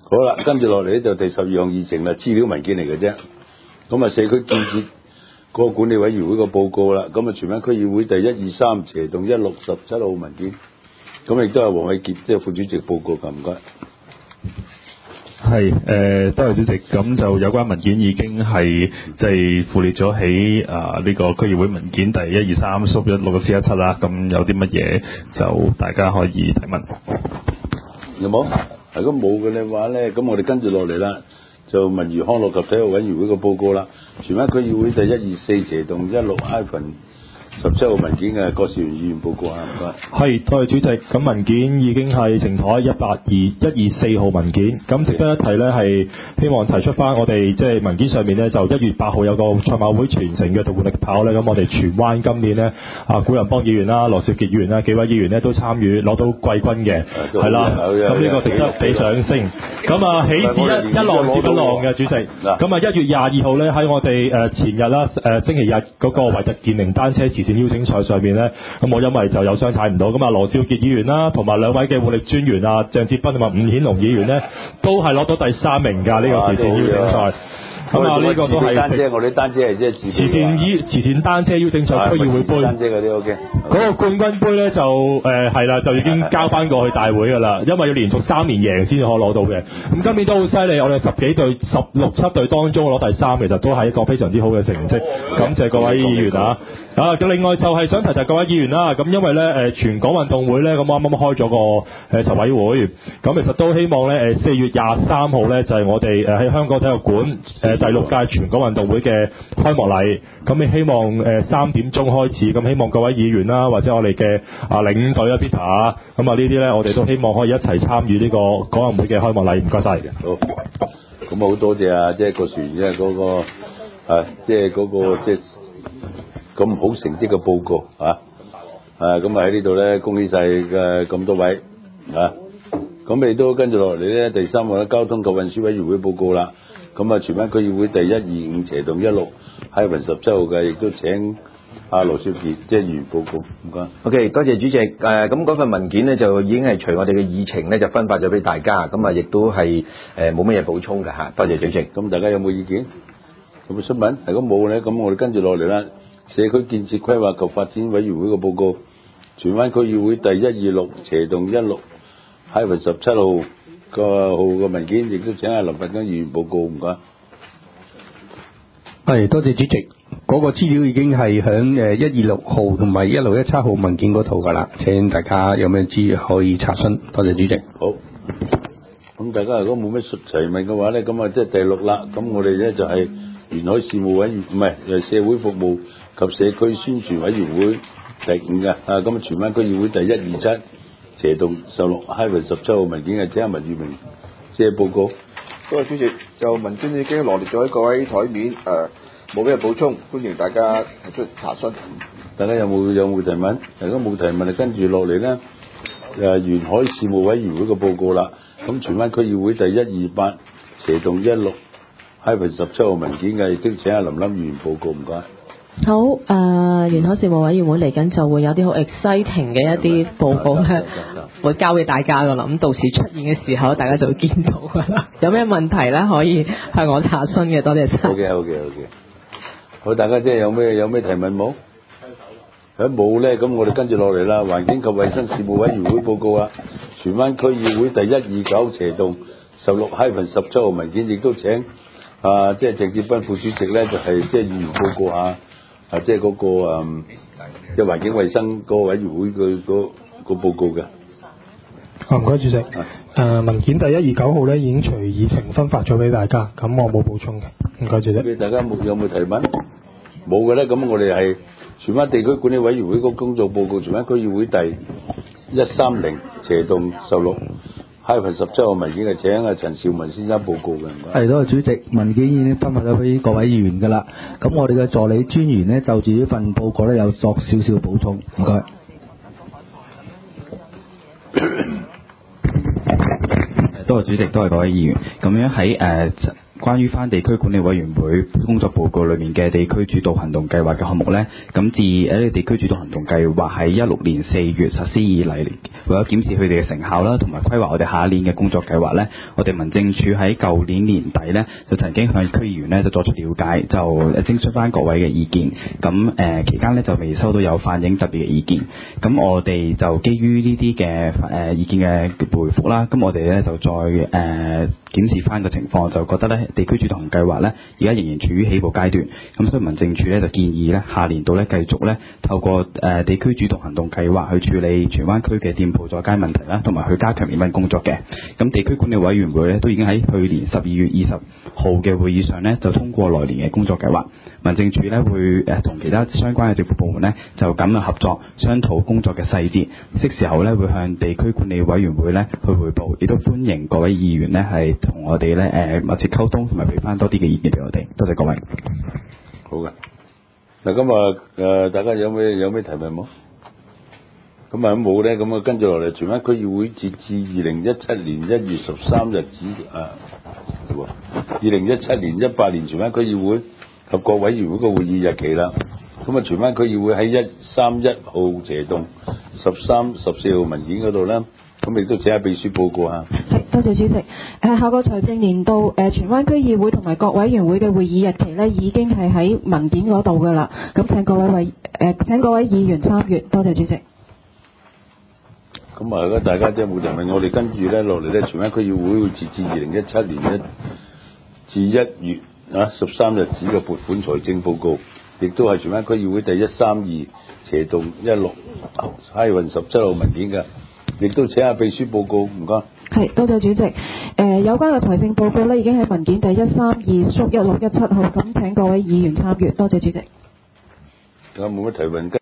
好啦，跟住落嚟咧就第12項議程啦，資料文件嚟嘅啫。咁啊，社區建設嗰個管理委員會個報告啦。咁啊，荃灣區議會第123斜洞16 17號文件。咁亦都係黃偉傑即係副主席報告㗎，唔該。 係多謝主席。咁就有關文件已經係即係附列咗喺呢個區議會文件第123/16-117啦。咁有啲乜嘢就大家可以提問。 有冇？如果冇嘅話咧，咁我哋跟住落嚟啦，就文娛康樂及體育委員會個報告啦。荃灣區議會第124斜洞16-17號文件嘅郭兆元議員報告啊，唔該。 係，多謝主席。咁文件已經係呈台124號文件。咁值得一提咧，係希望提出翻我哋即係文件上面咧，就1月8號有個賽馬會全城嘅動活力跑咧。咁我哋荃灣今年咧，古仁邦議員啦、羅兆傑議員啦幾位議員咧都參與攞到季軍嘅，係啦。咁呢個值得俾掌聲。咁啊，喜字一浪接一浪嘅主席。咁啊，1月22號咧喺我哋前日啦，星期日嗰個維特健靈單車慈善邀請賽上面咧，咁我因為就有傷睇唔到，咁啊羅兆傑議員啦，同埋兩位嘅活力專員啊鄭志斌同埋伍顯龍議員咧，都係攞到第3名㗎呢個慈善邀請賽。咁啊呢個都係我哋單車係即係慈善單車邀請賽區議會杯。 單車嗰啲 OK。 嗰個冠軍杯咧就係啦，就已經交翻過去大會㗎啦，因為要連續3年贏先至可攞到嘅。咁今年都好犀利，我哋10幾隊、16、7隊當中攞第3，其實都係一個非常之好嘅成績。感謝各位議員啊！咁另外就係想提提各位議員啦，咁因為咧全港運動會咧，咁啱啱開咗個籌委會，咁其實都希望咧4月23號咧就係我哋喺香港體育館第6屆全港運動會嘅開幕禮，咁希望3點鐘開始，咁希望各位議員啦，或者我哋嘅領隊啊 Peter 啊，咁啊呢啲咧我哋都希望可以一齊參與呢個港運會嘅開幕禮，唔該晒嘅。 好，咁好多謝啊，即係個船即係嗰個即係嗰個即係咁好成績嘅報告啊！咁喺呢度咧，恭喜晒嘅咁多位啊！咁亦都跟住落嚟咧，第3個咧交通及運輸委員會報告啦。咁啊，荃灣區議會第125斜洞16喺17號嘅，亦都請羅少傑即係議員報告，唔該。 OK， 多謝主席。咁嗰份文件咧就已經係隨我哋嘅議程咧就分發咗俾大家，咁啊亦都係冇乜嘢補充㗎嚇。多謝主席。 咁大家有冇意見？有冇新聞？如果冇咧，咁我哋跟住落嚟啦。社區建設規劃及發展委員會嘅報告，荃灣區議會第126斜洞16喺17號個文件，亦都請阿林拔根議員報告，唔該。 係，多謝主席。嗰個資料已經係響126號同埋1617號文件嗰度㗎啦，請大家有咩資料可以查詢。多謝主席。 好。咁大家如果冇咩提問嘅話咧，咁啊即係第6啦。咁我哋咧就係沿海事務委員唔係社會服務及社區宣傳委員會第5嘅。咁荃灣區議會第127斜洞16喺17號文件嘅，請阿文裕明即係報告。 多謝主席，就文件已經羅列咗喺各位台面，冇咩補充，歡迎大家提出查詢。 大家有冇提問？如果冇提問，就跟住落嚟咧，沿海事務委員會嘅報告啦。咁荃灣區議會第128斜洞16喺17號文件嘅，亦都請阿林議員報告，唔該。 好，沿海事務委員會嚟緊就會有啲好 exciting 嘅一啲報告咧，會交俾大家噶啦。咁到時出現嘅時候，大家就會見到噶啦。有咩問題咧，可以向我查詢嘅。多謝晒。 好嘅。好，大家即係有咩提問冇？如果冇咧，咁我哋跟住落嚟啦。環境及衛生事務委員會報告啊，荃灣區議會第129斜洞16喺17號文件，亦都請即係鄭志斌副主席咧，就係即係議員報告下即係嗰個即係環境衛生個委員會嘅個報告嘅。 唔該主席。文件第129號咧已經隨議程分發咗俾大家，咁我冇補充嘅。唔該主席。 大家有冇提問？冇嘅咧，咁我哋係荃灣地區管理委員會個工作報告，荃灣區議會第130斜洞16喺17號文件嘅，請阿陳兆文先生報告嘅。 係，多謝主席。文件已經分發咗俾各位議員㗎啦。咁我哋嘅助理專員呢，就住呢份報告咧有作少少補充，唔該。 多謝主席，多謝各位議員。咁樣喺關於翻地區管理委員會工作報告裏面嘅地區主導行動計劃嘅項目呢，咁自呢個地區主導行動計劃喺16年4月實施以嚟，為咗檢視佢哋嘅成效啦，同埋規劃我哋下一年嘅工作計劃呢，我哋民政處喺舊年年底呢，就曾經向區議員呢就作出了解，就徵出翻各位嘅意見。咁期間呢，就未收到有反映特別嘅意見。咁我哋就基於呢啲嘅意見嘅回覆啦，咁我哋呢就再檢視翻個情況，就覺得呢地區主導行動計劃呢，而家仍然處於起步階段。咁所以民政處呢，就建議呢下年度呢繼續呢透過地區主導行動計劃去處理荃灣區嘅店鋪阻街問題啦，同埋去加強滅蚊工作嘅。咁地區管理委員會呢，都已經喺去年12月20號嘅會議上呢，就通過來年嘅工作計劃。民政處呢會同其他相關嘅政府部門呢，就咁樣合作商討工作嘅細節，適時候呢會向地區管理委員會呢去匯報，亦都歡迎各位議員呢係同我哋呢密切溝通，同埋俾翻多啲嘅意見俾我哋。多謝各位。 好嘅。嗱，今日大家有咩提問冇？咁啊冇咧，咁啊跟住落嚟，荃灣區議會截至2017年1月13日止2017年18年荃灣區議會及各委員會嘅會議日期啦。咁啊，荃灣區議會喺131號斜洞13、14號文件嗰度咧，咁亦都寫下秘書報告啊。 係，多謝主席。下個財政年度荃灣區議會同埋各委員會嘅會議日期咧，已經係喺文件嗰度噶啦。咁請各位議員參閱。多謝主席。 咁啊，而家大家即係冇提問，我哋跟住咧落嚟咧，荃灣區議會會截至2017年1至1月13日止嘅撥款財政報告，亦都係荃灣區議會第132斜洞16海運17號文件嘅，亦都請下秘書報告，唔該。 係，多謝主席。有關嘅財政報告咧，已經喺文件第132/1617號，咁請各位議員參閱。多謝主席。 有冇乜提問？